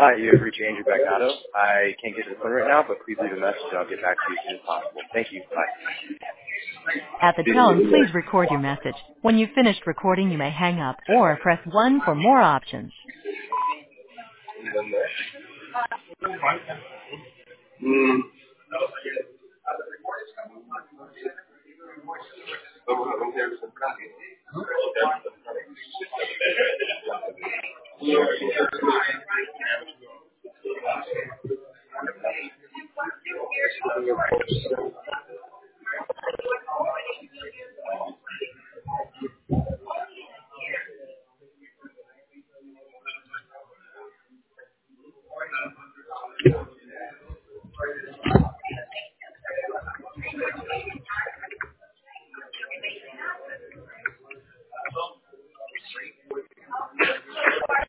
Hi, you have reached Andrew Bagnato. I can't get to the phone right now, but please leave a message and I'll get back to you as soon as possible. Thank you. Bye. At the tone, please record your message. When you've finished recording, you may hang up or press 1 for more options.